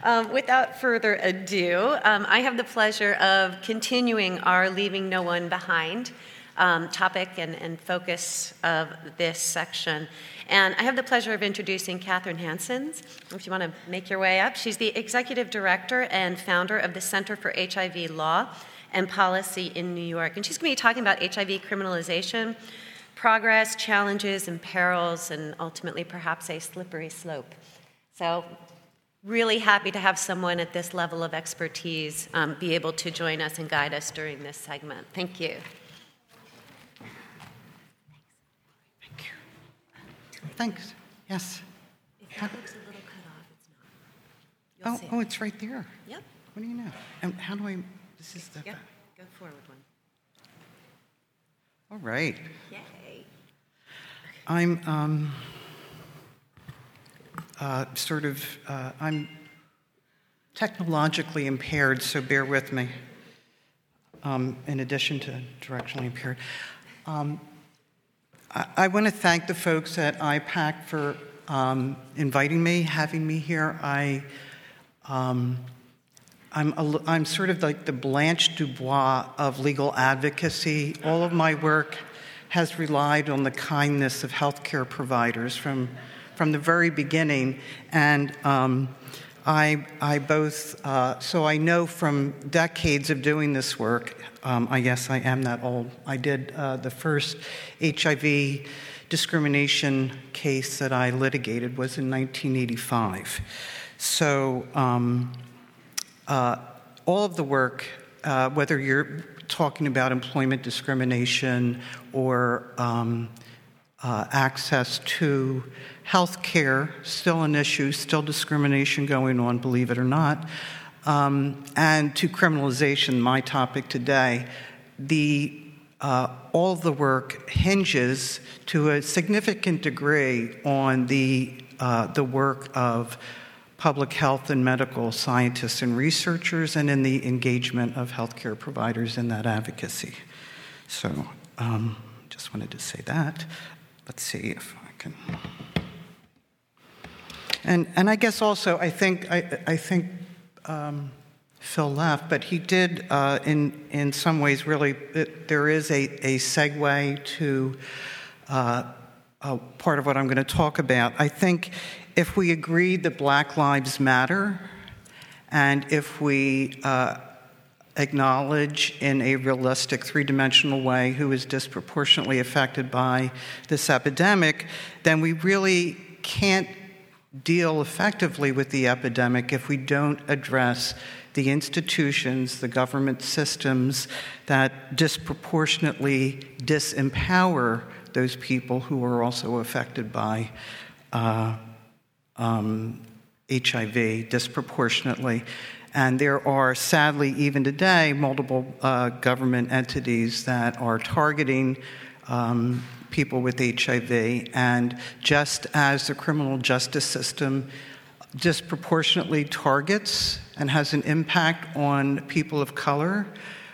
Without further ado, I have the pleasure of continuing our Leaving No One Behind topic and focus of this section. And I have the pleasure of introducing Catherine Hansen, if you want to make your way up. She's the Executive Director and founder of the Center for HIV Law and Policy in New York. And she's going to be talking about HIV criminalization, progress, challenges, and perils, and ultimately perhaps a slippery slope. So really happy to have someone at this level of expertise be able to join us and guide us during this segment. Thank you. Thank you. Thanks. Yes. If that looks a little cut off, it's not. Oh, it's right there. Yep. What do you know? And how do I? This is the. Yep. Go forward one. All right. Yay. I'm I'm technologically impaired, so bear with me. In addition to directionally impaired. I want to thank the folks at IPAC for inviting me, having me here. I'm sort of like the Blanche Dubois of legal advocacy. All of my work has relied on the kindness of healthcare providers from the very beginning, and I know from decades of doing this work. I guess I am that old. I did the first HIV discrimination case that I litigated was in 1985. So all of the work, whether you're talking about employment discrimination or access to health care, still an issue, still discrimination going on, believe it or not, and to criminalization, my topic today, all the work hinges to a significant degree on the work of public health and medical scientists and researchers, and in the engagement of healthcare providers in that advocacy. So, just wanted to say that. Let's see if I can. And I guess also I think Phil left, but he did in some ways really. There is a segue to part of what I'm going to talk about. I think if we agree that Black Lives Matter, and if we acknowledge in a realistic, three-dimensional way who is disproportionately affected by this epidemic, then we really can't deal effectively with the epidemic if we don't address the institutions, the government systems that disproportionately disempower those people who are also affected by HIV disproportionately. And there are, sadly, even today, multiple government entities that are targeting people with HIV. And just as the criminal justice system disproportionately targets and has an impact on people of color,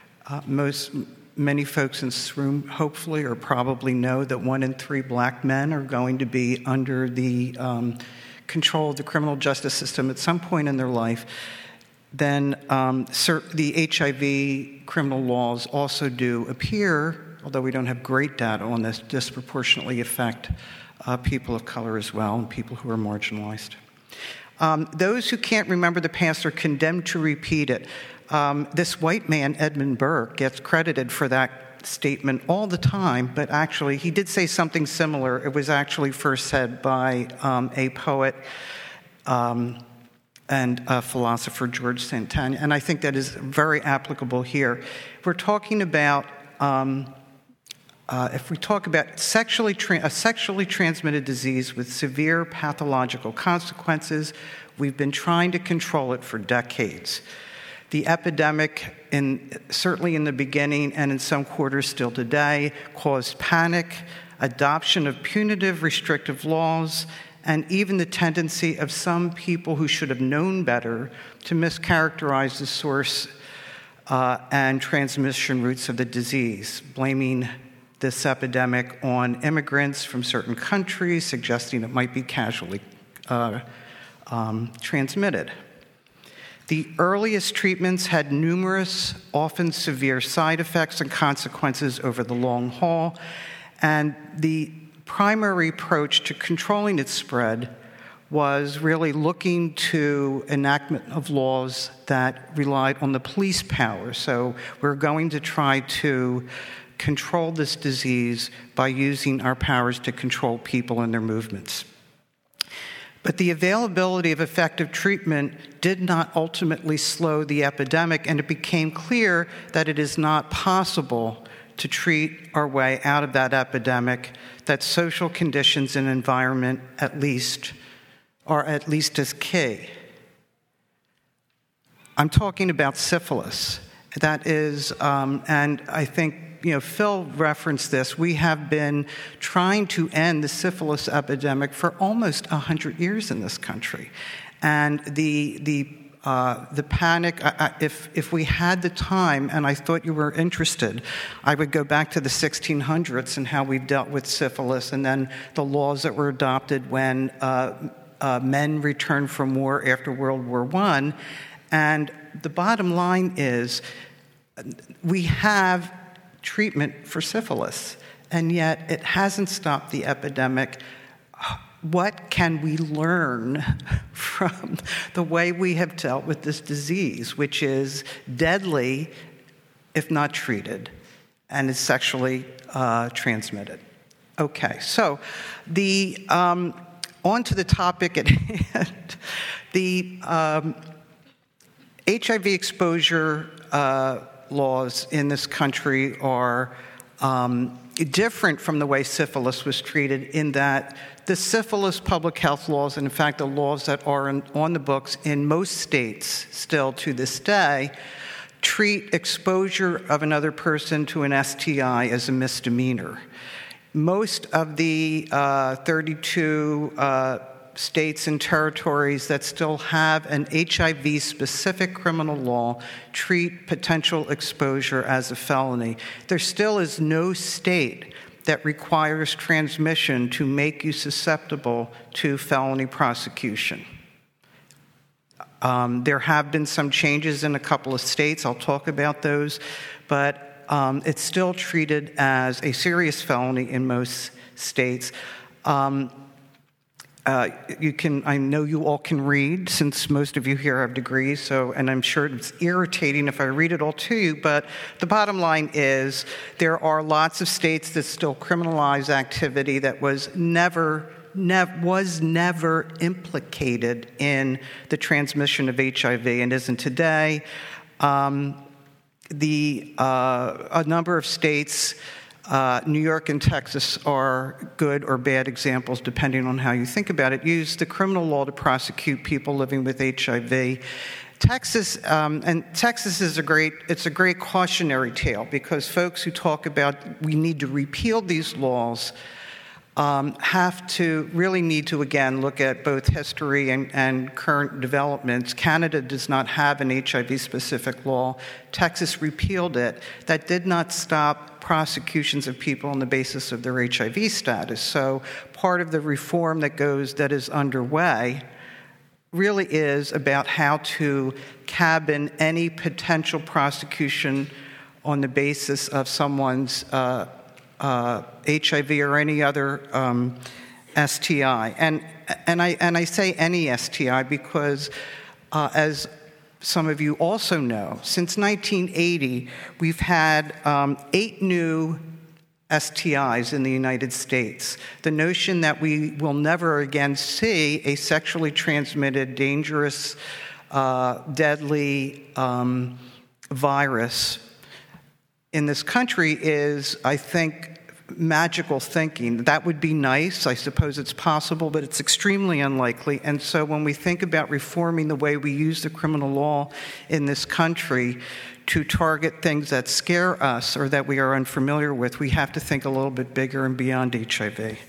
many folks in this room hopefully or probably know that 1 in 3 Black men are going to be under the control of the criminal justice system at some point in their life. Then the HIV criminal laws also do appear, although we don't have great data on this, disproportionately affect people of color as well and people who are marginalized. Those who can't remember the past are condemned to repeat it. This white man, Edmund Burke, gets credited for that statement all the time, but actually he did say something similar. It was actually first said by a poet and a philosopher, George Santayana, and I think that is very applicable here. We're talking about, if we talk about a sexually transmitted disease with severe pathological consequences, we've been trying to control it for decades. The epidemic, certainly in the beginning and in some quarters still today, caused panic, adoption of punitive, restrictive laws, and even the tendency of some people who should have known better to mischaracterize the source and transmission routes of the disease, blaming this epidemic on immigrants from certain countries, suggesting it might be casually transmitted. The earliest treatments had numerous, often severe side effects and consequences over the long haul, and the primary approach to controlling its spread was really looking to enactment of laws that relied on the police power. So we're going to try to control this disease by using our powers to control people and their movements. But the availability of effective treatment did not ultimately slow the epidemic, and it became clear that it is not possible to treat our way out of that epidemic, that social conditions and environment are at least as key. I'm talking about syphilis. That is, and I think Phil referenced this, we have been trying to end the syphilis epidemic for almost 100 years in this country. And the panic, if we had the time, and I thought you were interested, I would go back to the 1600s and how we've dealt with syphilis, and then the laws that were adopted when men returned from war after World War I. And the bottom line is we have treatment for syphilis, and yet it hasn't stopped the epidemic. What can we learn from the way we have dealt with this disease, which is deadly if not treated and is sexually transmitted? Okay, so on to the topic at hand. The HIV exposure laws in this country are different from the way syphilis was treated, in that the syphilis public health laws, and in fact the laws that are on the books in most states still to this day, treat exposure of another person to an STI as a misdemeanor. Most of the 32 states and territories that still have an HIV-specific criminal law treat potential exposure as a felony. There still is no state that requires transmission to make you susceptible to felony prosecution. There have been some changes in a couple of states. I'll talk about those, but it's still treated as a serious felony in most states. I know you all can read, since most of you here have degrees, and I'm sure it's irritating if I read it all to you, but the bottom line is there are lots of states that still criminalize activity that was never implicated in the transmission of HIV and isn't today. A number of states, New York and Texas, are good or bad examples, depending on how you think about it, use the criminal law to prosecute people living with HIV. Texas is a great cautionary tale, because folks who talk about we need to repeal these laws really need to, again, look at both history and current developments. Canada does not have an HIV-specific law. Texas repealed it. That did not stop prosecutions of people on the basis of their HIV status. So part of the reform that is underway really is about how to cabin any potential prosecution on the basis of someone's HIV or any other STI. And I say any STI because, as some of you also know, since 1980, we've had 8 new STIs in the United States. The notion that we will never again see a sexually transmitted, dangerous, deadly virus in this country is, I think, magical thinking. That would be nice. I suppose it's possible, but it's extremely unlikely. And so when we think about reforming the way we use the criminal law in this country to target things that scare us or that we are unfamiliar with, we have to think a little bit bigger and beyond HIV.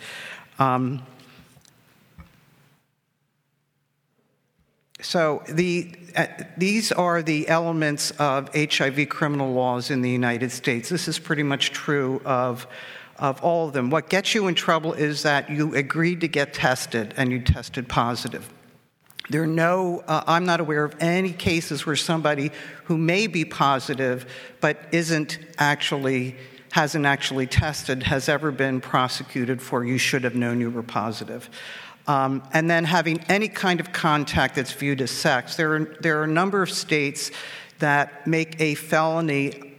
So these are the elements of HIV criminal laws in the United States. This is pretty much true of all of them. What gets you in trouble is that you agreed to get tested and you tested positive. There are no, I'm not aware of any cases where somebody who may be positive but hasn't actually tested has ever been prosecuted for you should have known you were positive. And then having any kind of contact that's viewed as sex. There are a number of states that make a felony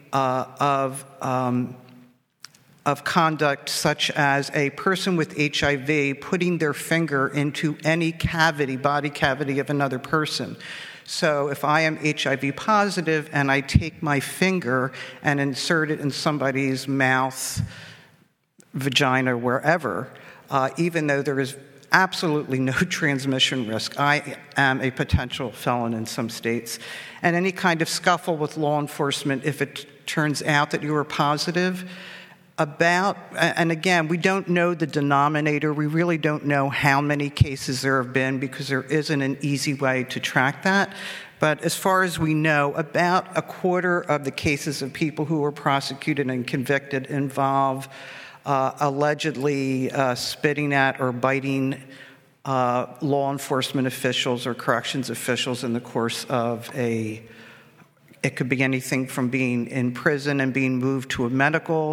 of conduct such as a person with HIV putting their finger into any body cavity of another person. So if I am HIV positive and I take my finger and insert it in somebody's mouth, vagina, wherever, even though there is absolutely no transmission risk, I am a potential felon in some states. And any kind of scuffle with law enforcement, if it turns out that you are positive, and again, we don't know the denominator. We really don't know how many cases there have been because there isn't an easy way to track that. But as far as we know, about a quarter of the cases of people who were prosecuted and convicted involve allegedly spitting at or biting law enforcement officials or corrections officials in the course of it could be anything from being in prison and being moved to a medical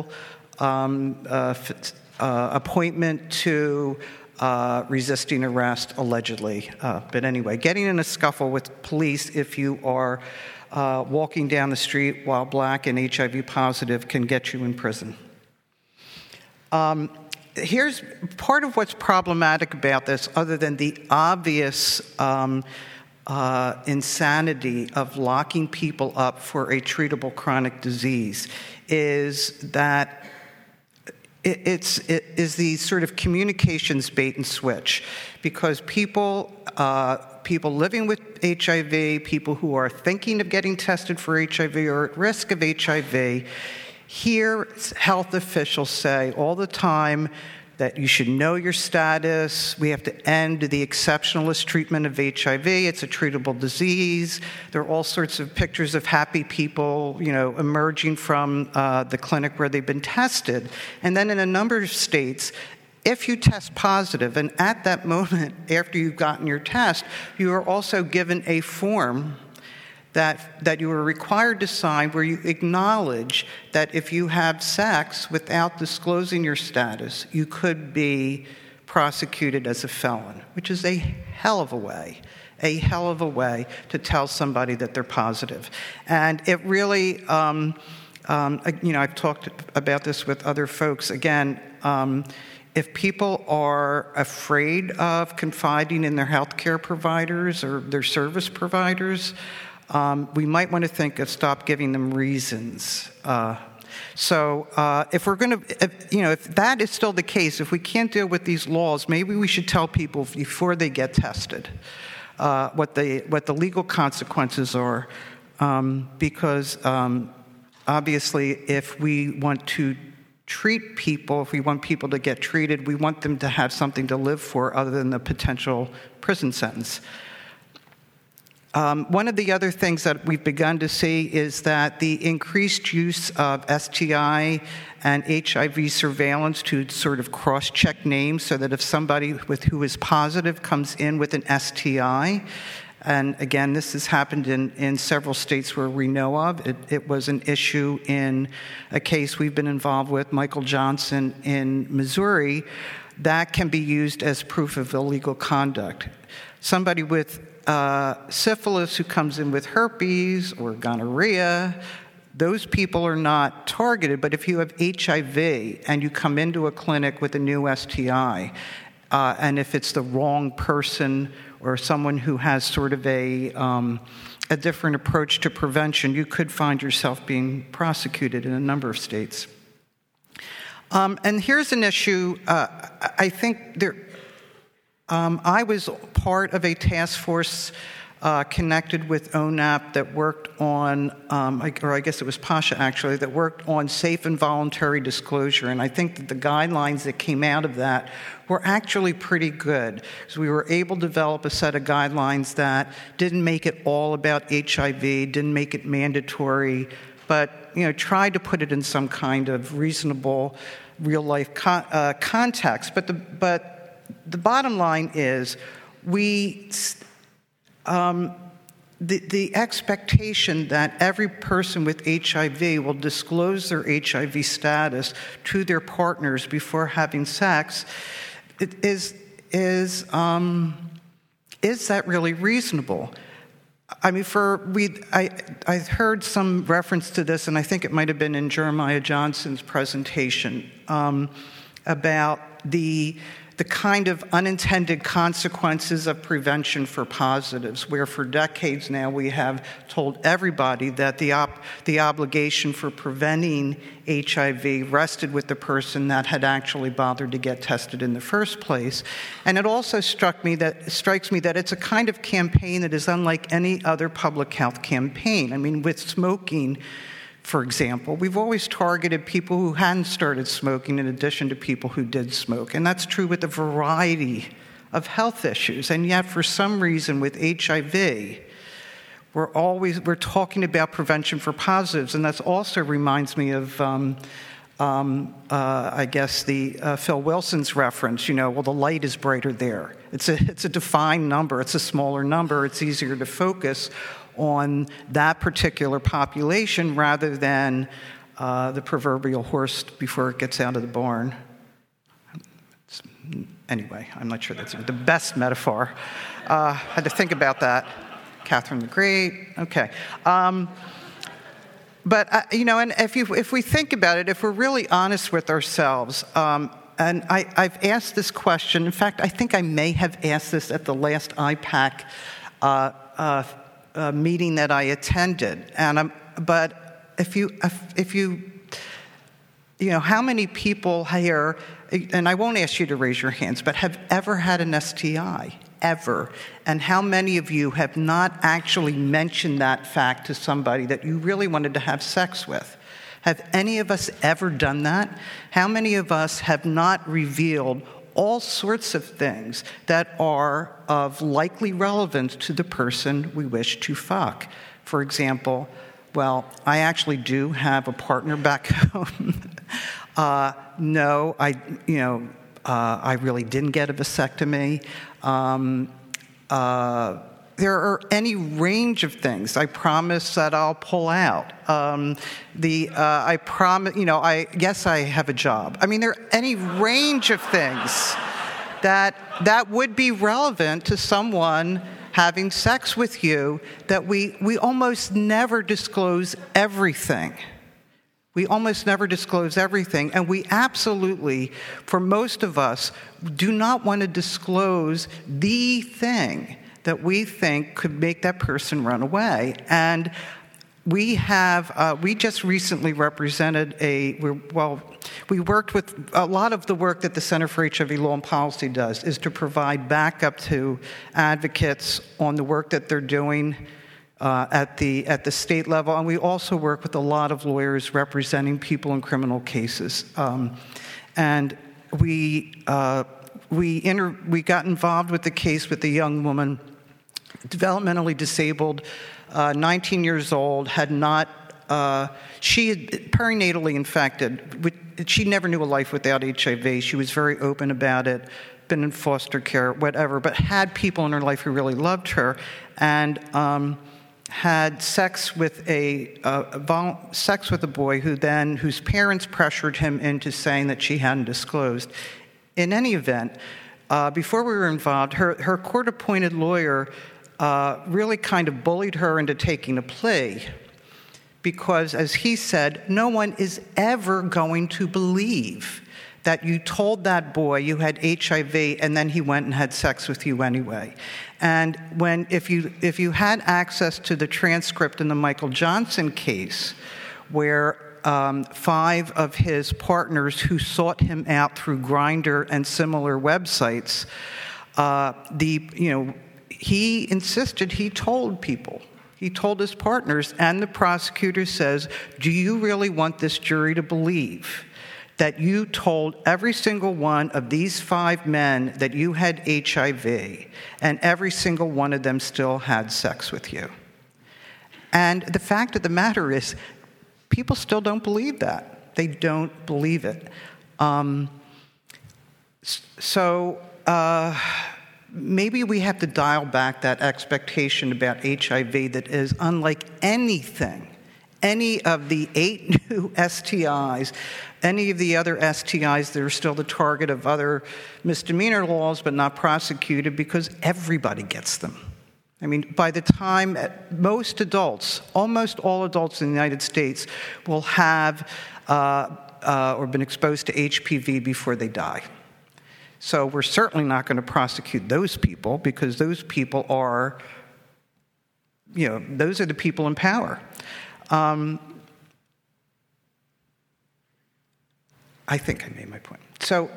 appointment to resisting arrest, allegedly. But anyway, getting in a scuffle with police if you are walking down the street while black and HIV positive can get you in prison. Here's part of what's problematic about this, other than the obvious insanity of locking people up for a treatable chronic disease, is that it is the sort of communications bait and switch, because people living with HIV, people who are thinking of getting tested for HIV or at risk of HIV, hear health officials say all the time that you should know your status. We have to end the exceptionalist treatment of HIV. It's a treatable disease. There are all sorts of pictures of happy people, emerging from the clinic where they've been tested. And then in a number of states, if you test positive, and at that moment after you've gotten your test, you are also given a form that you are required to sign where you acknowledge that if you have sex without disclosing your status, you could be prosecuted as a felon, which is a hell of a way to tell somebody that they're positive. And it really, I've talked about this with other folks. Again, if people are afraid of confiding in their healthcare providers or their service providers, we might want to think of stop giving them reasons. So if we're going to, if that is still the case, if we can't deal with these laws, maybe we should tell people before they get tested what the legal consequences are, because obviously if we want to treat people, if we want people to get treated, we want them to have something to live for other than the potential prison sentence. One of the other things that we've begun to see is that the increased use of STI and HIV surveillance to sort of cross-check names, so that if somebody who is positive comes in with an STI, and again, this has happened in several states where we know of. It was an issue in a case we've been involved with, Michael Johnson in Missouri, that can be used as proof of illegal conduct. Somebody with syphilis who comes in with herpes or gonorrhea, those people are not targeted. But if you have HIV and you come into a clinic with a new STI, and if it's the wrong person or someone who has sort of a different approach to prevention, you could find yourself being prosecuted in a number of states. And here's an issue. I think I was part of a task force connected with ONAP that worked on, or I guess it was PASHA actually, that worked on safe and voluntary disclosure. And I think that the guidelines that came out of that were actually pretty good. So we were able to develop a set of guidelines that didn't make it all about HIV, didn't make it mandatory, but tried to put it in some kind of reasonable real-life context. But the bottom line is we the expectation that every person with HIV will disclose their HIV status to their partners before having sex is that really reasonable? I mean, I heard some reference to this, and I think it might have been in Jeremiah Johnson's presentation, about the kind of unintended consequences of prevention for positives, where for decades now we have told everybody that the obligation for preventing HIV rested with the person that had actually bothered to get tested in the first place. And it also strikes me that it's a kind of campaign that is unlike any other public health campaign. I mean, with smoking, for example, we've always targeted people who hadn't started smoking in addition to people who did smoke. And that's true with a variety of health issues. And yet, for some reason, with HIV, we're talking about prevention for positives. And that also reminds me of, I guess, the Phil Wilson's reference, well, the light is brighter there. It's a defined number. It's a smaller number. It's easier to focus on that particular population rather than the proverbial horse before it gets out of the barn. Anyway, I'm not sure that's the best metaphor. Had to think about that. Catherine the Great. Okay. But and if we think about it, if we're really honest with ourselves, and I've asked this question. In fact, I think I may have asked this at the last IPAC meeting that I attended, but if you how many people here, and I won't ask you to raise your hands, but have ever had an STI, ever? And how many of you have not actually mentioned that fact to somebody that you really wanted to have sex with? Have any of us ever done that? How many of us have not revealed all sorts of things that are of likely relevance to the person we wish to fuck? For example, well, I actually do have a partner back home. No, I really didn't get a vasectomy. There are any range of things. I promise that I'll pull out. I promise, yes, I have a job. I mean, there are any range of things that would be relevant to someone having sex with you, that we almost never disclose everything. We almost never disclose everything, and we absolutely, for most of us, do not want to disclose the thing that we think could make that person run away. And we just recently represented we worked with a lot of the work that the Center for HIV Law and Policy does is to provide backup to advocates on the work that they're doing at the state level, and we also work with a lot of lawyers representing people in criminal cases. And we got involved with the case with a young woman, developmentally disabled, 19 years old, she had perinatally infected. She never knew a life without HIV. She was very open about it, been in foster care, whatever, but had people in her life who really loved her, and had sex with a boy whose parents pressured him into saying that she hadn't disclosed. In any event, before we were involved, her court-appointed lawyer really kind of bullied her into taking a plea because, as he said, no one is ever going to believe that you told that boy you had HIV and then he went and had sex with you anyway. And if you had access to the transcript in the Michael Johnson case, where 5 of his partners who sought him out through Grindr and similar websites, he insisted he told people. He told his partners, and the prosecutor says, do you really want this jury to believe that you told every single one of these 5 men that you had HIV, and every single one of them still had sex with you? And the fact of the matter is, people still don't believe that. They don't believe it. maybe we have to dial back that expectation about HIV that is unlike anything, any of the 8 new STIs, any of the other STIs that are still the target of other misdemeanor laws but not prosecuted, because everybody gets them. I mean, by the time most adults, almost all adults in the United States, will have or been exposed to HPV before they die. So we're certainly not going to prosecute those people, because those people are, those are the people in power. I think I made my point. So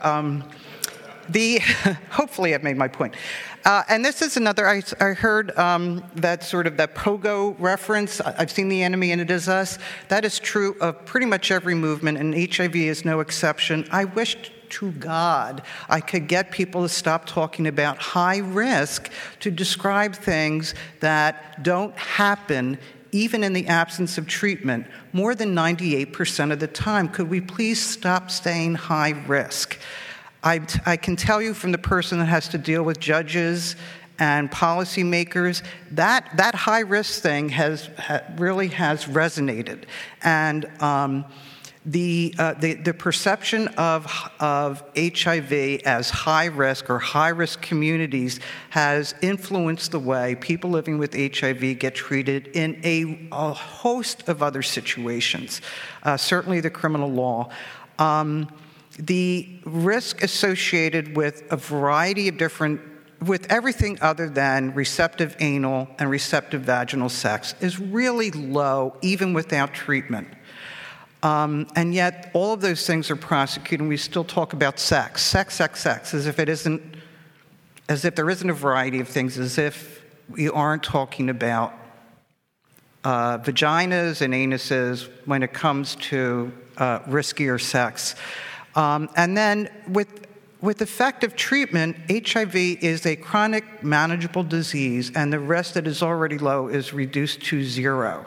hopefully I've made my point. And this is another, I heard that sort of that POGO reference. I've seen The Enemy and It Is Us. That is true of pretty much every movement, and HIV is no exception. I wish to God I could get people to stop talking about high risk to describe things that don't happen even in the absence of treatment, more than 98% of the time. Could we please stop saying high risk? I can tell you from the person that has to deal with judges and policymakers, that high risk thing really has resonated. And the perception of HIV as high risk or high risk communities has influenced the way people living with HIV get treated in a host of other situations, certainly the criminal law. The risk associated with a variety of with everything other than receptive anal and receptive vaginal sex is really low, even without treatment. And yet, all of those things are prosecuted, and we still talk about sex, as if there isn't a variety of things, as if we aren't talking about vaginas and anuses when it comes to riskier sex. And then with effective treatment, HIV is a chronic manageable disease, and the risk that is already low is reduced to 0.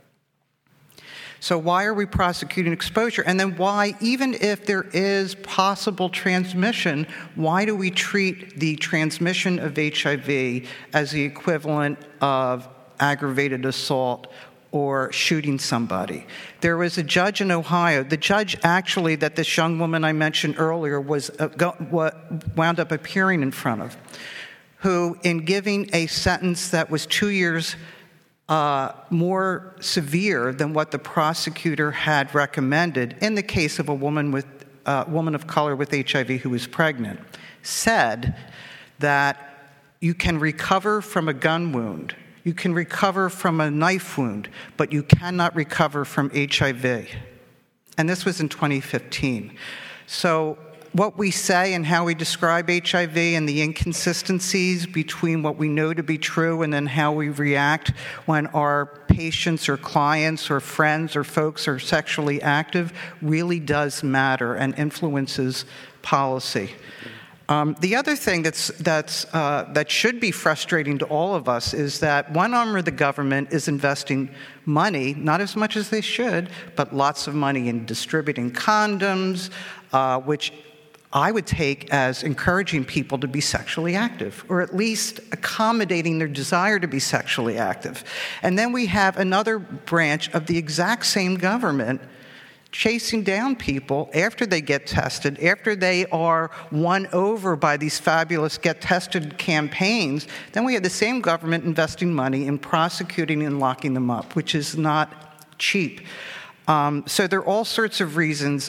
So why are we prosecuting exposure? And then why, even if there is possible transmission, why do we treat the transmission of HIV as the equivalent of aggravated assault or shooting somebody? There was a judge in Ohio. The judge, actually, that this young woman I mentioned earlier wound up appearing in front of, who, in giving a sentence that was 2 years more severe than what the prosecutor had recommended in the case of a woman of color with HIV who was pregnant, said that you can recover from a gun wound, you can recover from a knife wound, but you cannot recover from HIV. And this was in 2015. So what we say and how we describe HIV and the inconsistencies between what we know to be true and then how we react when our patients or clients or friends or folks are sexually active really does matter and influences policy. The other thing that should be frustrating to all of us is that one arm of the government is investing money, not as much as they should, but lots of money in distributing condoms, which I would take as encouraging people to be sexually active, or at least accommodating their desire to be sexually active. And then we have another branch of the exact same government chasing down people after they get tested, after they are won over by these fabulous Get Tested campaigns. Then we have the same government investing money in prosecuting and locking them up, which is not cheap. So there are all sorts of reasons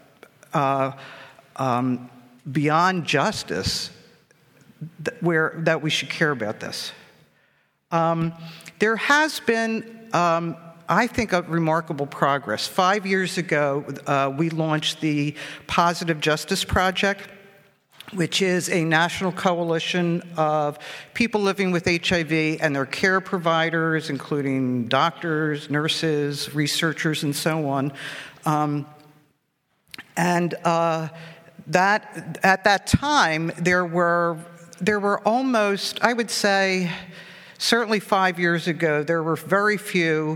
beyond justice that we should care about this. There has been, I think, a remarkable progress. 5 years ago, we launched the Positive Justice Project, which is a national coalition of people living with HIV and their care providers, including doctors, nurses, researchers, and so on. That at that time there were almost, I would say, certainly 5 years ago, there were very few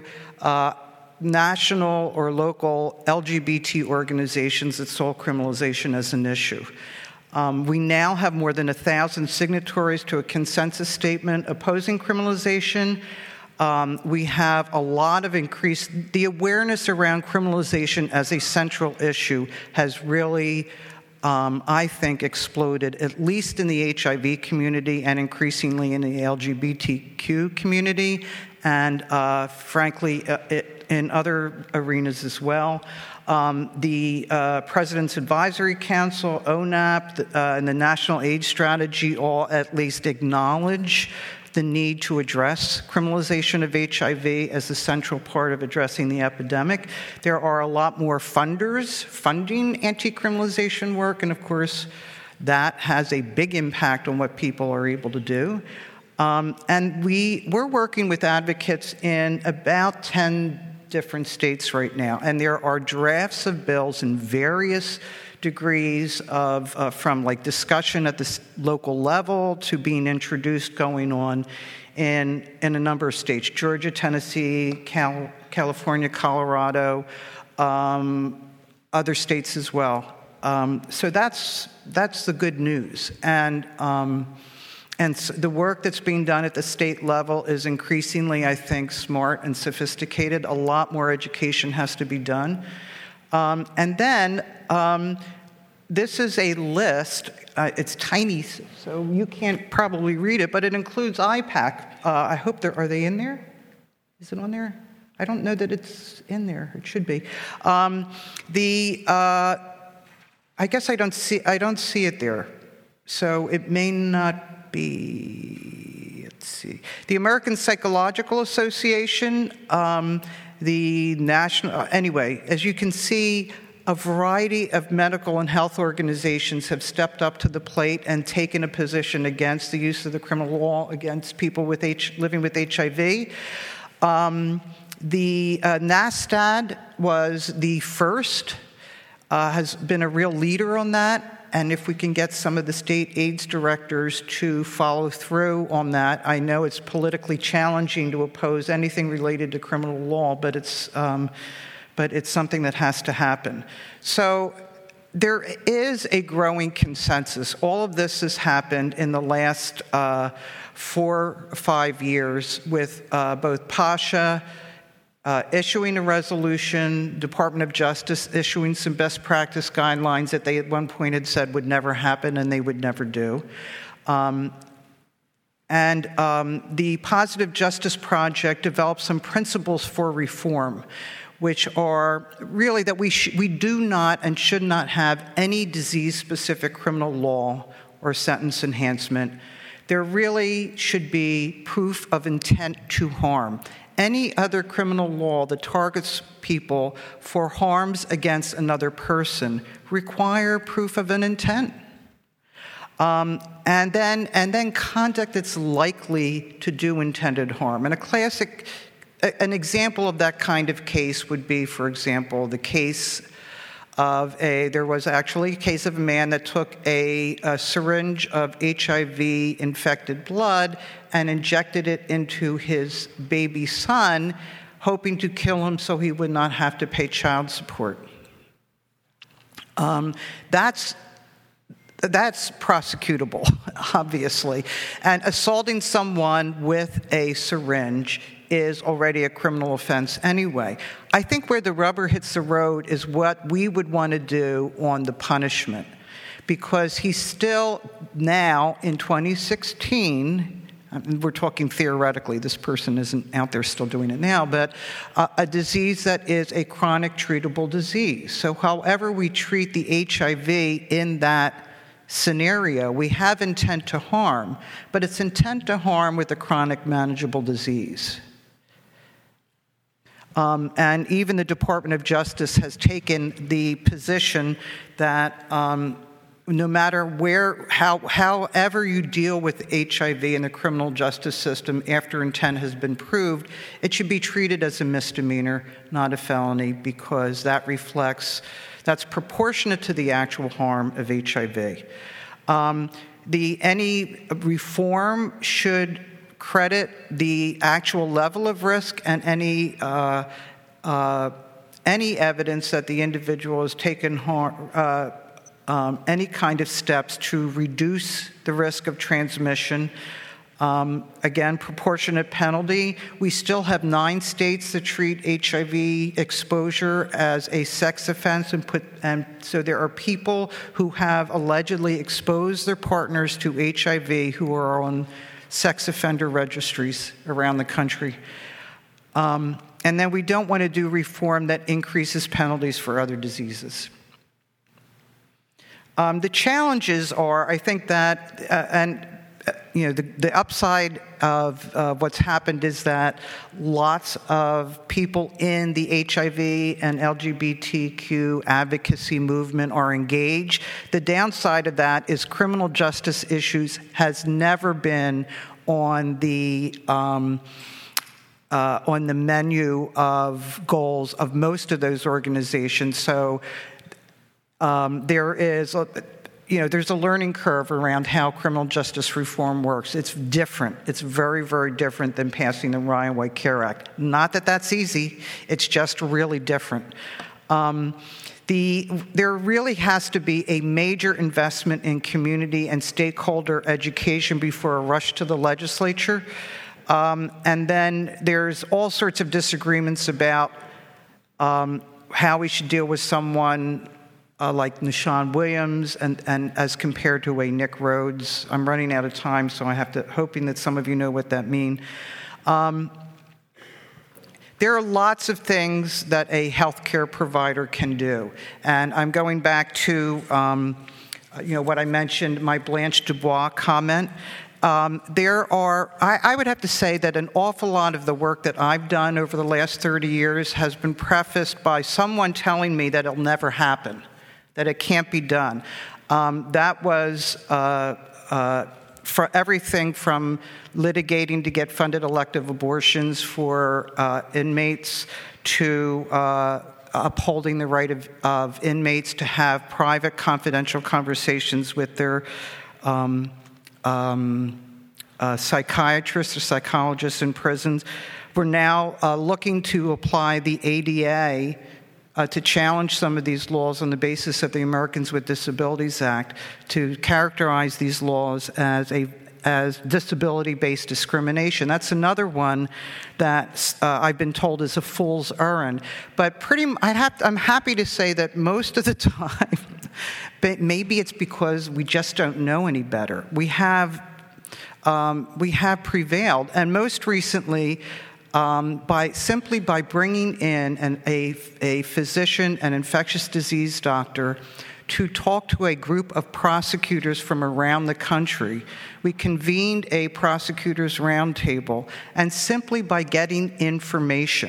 national or local LGBT organizations that saw criminalization as an issue. We now have more than 1,000 signatories to a consensus statement opposing criminalization. We have a lot of increased, the awareness around criminalization as a central issue has really, I think, exploded, at least in the HIV community and increasingly in the LGBTQ community, and frankly, in other arenas as well. The President's Advisory Council, ONAP, and the National AIDS Strategy all at least acknowledge the need to address criminalization of HIV as a central part of addressing the epidemic. There are a lot more funders funding anti-criminalization work, and of course, that has a big impact on what people are able to do. And we're working with advocates in about 10 different states right now, and there are drafts of bills in various degrees of from like discussion at the local level to being introduced going on in a number of states: Georgia, Tennessee, California, Colorado, other states as well. So that's the good news, and the work that's being done at the state level is increasingly, I think, smart and sophisticated. A lot more education has to be done. And then this is a list. It's tiny, so you can't probably read it, but it includes IPAC. I hope are they in there? Is it on there? I don't know that it's in there. It should be. I guess I don't see it there, so it may not be. Let's see. The American Psychological Association, the national. Anyway, as you can see, a variety of medical and health organizations have stepped up to the plate and taken a position against the use of the criminal law against people living with HIV. The NASTAD was the first, has been a real leader on that. And if we can get some of the state AIDS directors to follow through on that, I know it's politically challenging to oppose anything related to criminal law, but it's something that has to happen. So there is a growing consensus. All of this has happened in the last 4 or 5 years with both PASHA issuing a resolution, Department of Justice issuing some best practice guidelines that they at one point had said would never happen and they would never do. The Positive Justice Project developed some principles for reform, which are really that we do not and should not have any disease-specific criminal law or sentence enhancement. There really should be proof of intent to harm. Any other criminal law that targets people for harms against another person require proof of an intent. And then conduct that's likely to do intended harm. And an example of that kind of case would be, for example, the case of there was actually a case of a man that took a syringe of HIV-infected blood and injected it into his baby son, hoping to kill him so he would not have to pay child support. That's prosecutable, obviously. And assaulting someone with a syringe is already a criminal offense anyway. I think where the rubber hits the road is what we would want to do on the punishment, because he's still now in 2016, we're talking theoretically, this person isn't out there still doing it now, but a disease that is a chronic treatable disease. So however we treat the HIV in that scenario, we have intent to harm, but it's intent to harm with a chronic manageable disease. And even the Department of Justice has taken the position that no matter however you deal with HIV in the criminal justice system after intent has been proved, it should be treated as a misdemeanor, not a felony, because that's proportionate to the actual harm of HIV. Any reform should credit the actual level of risk and any evidence that the individual has taken any kind of steps to reduce the risk of transmission. Again, proportionate penalty. We still have 9 states that treat HIV exposure as a sex offense, and so there are people who have allegedly exposed their partners to HIV who are on sex offender registries around the country. And then we don't want to do reform that increases penalties for other diseases. The challenges are, I think that, the upside of what's happened is that lots of people in the HIV and LGBTQ advocacy movement are engaged. The downside of that is criminal justice issues has never been on the menu of goals of most of those organizations. So there's a learning curve around how criminal justice reform works. It's different. It's very, very different than passing the Ryan White Care Act. Not that that's easy. It's just really different. There really has to be a major investment in community and stakeholder education before a rush to the legislature. And then there's all sorts of disagreements about how we should deal with someone like Nishan Williams and as compared to a Nick Rhodes. I'm running out of time, so I have to, hoping that some of you know what that means. There are lots of things that a healthcare provider can do. And I'm going back to, what I mentioned, my Blanche Dubois comment. I would have to say that an awful lot of the work that I've done over the last 30 years has been prefaced by someone telling me that it'll never happen, that it can't be done. That was for everything from litigating to get funded elective abortions for inmates to upholding the right of inmates to have private, confidential conversations with their psychiatrists or psychologists in prisons. We're now looking to apply the ADA to challenge some of these laws on the basis of the Americans with Disabilities Act, to characterize these laws as disability-based discrimination. That's another one that I've been told is a fool's errand. But I'm happy to say that most of the time, but maybe it's because we just don't know any better. We have prevailed, and most recently, by bringing in a physician, an infectious disease doctor, to talk to a group of prosecutors from around the country. We convened a prosecutors roundtable, and simply by getting information,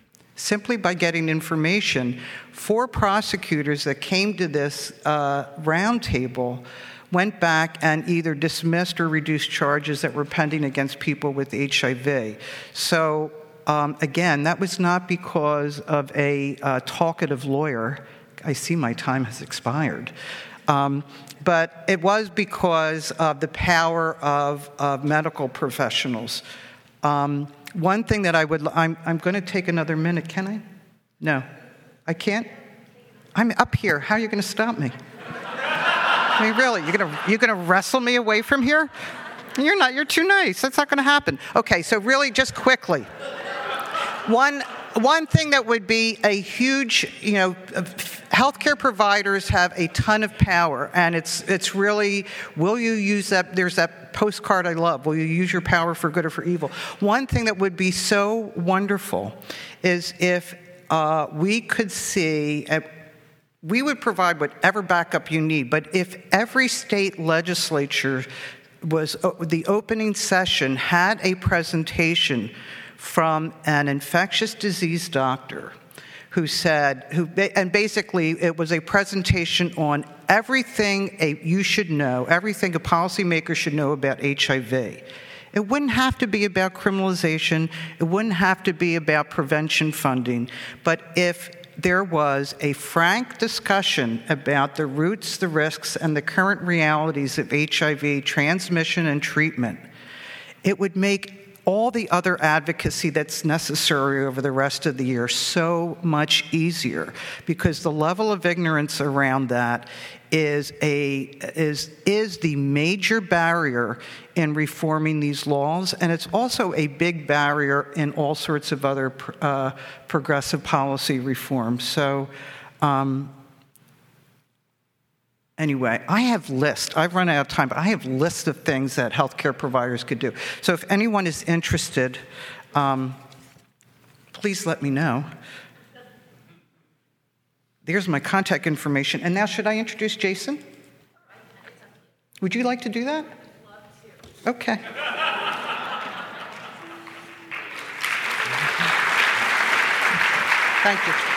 4 prosecutors that came to this roundtable went back and either dismissed or reduced charges that were pending against people with HIV. So, again, that was not because of a talkative lawyer. I see my time has expired. But it was because of the power of medical professionals. One thing that I'm going to take another minute. Can I? No, I can't. I'm up here. How are you going to stop me? I mean, really, you're gonna wrestle me away from here? You're not. You're too nice. That's not going to happen. Okay, so really, just quickly, one thing that would be a huge, healthcare providers have a ton of power, and it's really, will you use that? There's that postcard I love. Will you use your power for good or for evil? One thing that would be so wonderful is if we could see. We would provide whatever backup you need, but if every state legislature the opening session had a presentation from an infectious disease doctor and basically it was a presentation on everything you should know, everything a policymaker should know about HIV. It wouldn't have to be about criminalization. It wouldn't have to be about prevention funding. But if there was a frank discussion about the roots, the risks, and the current realities of HIV transmission and treatment, it would make all the other advocacy that's necessary over the rest of the year so much easier, because the level of ignorance around that is the major barrier in reforming these laws, and it's also a big barrier in all sorts of other progressive policy reforms. So anyway, I have lists. I've run out of time, but I have lists of things that healthcare providers could do. So if anyone is interested, please let me know. There's my contact information. And now, should I introduce Jason? Would you like to do that? I'd love to. Okay. Thank you.